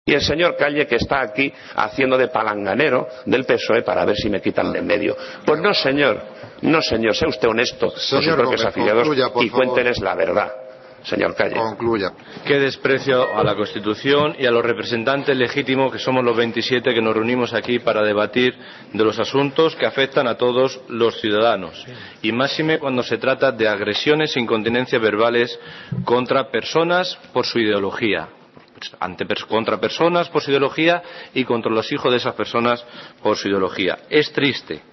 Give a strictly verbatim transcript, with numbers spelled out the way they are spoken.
Y el señor Calle, que está aquí haciendo de palanganero del P S O E para ver si me quitan de en medio. Pues no, señor, no, señor, sea usted honesto señor con sus propios Gómez, afiliados concluya, por y favor. cuénteles la verdad, señor Calle. Concluya. Qué desprecio a la Constitución y a los representantes legítimos que somos los veintisiete que nos reunimos aquí para debatir de los asuntos que afectan a todos los ciudadanos. Y máxime cuando se trata de agresiones e incontinencias verbales contra personas por su ideología. Ante, contra personas por su ideología y contra los hijos de esas personas por su ideología. Es triste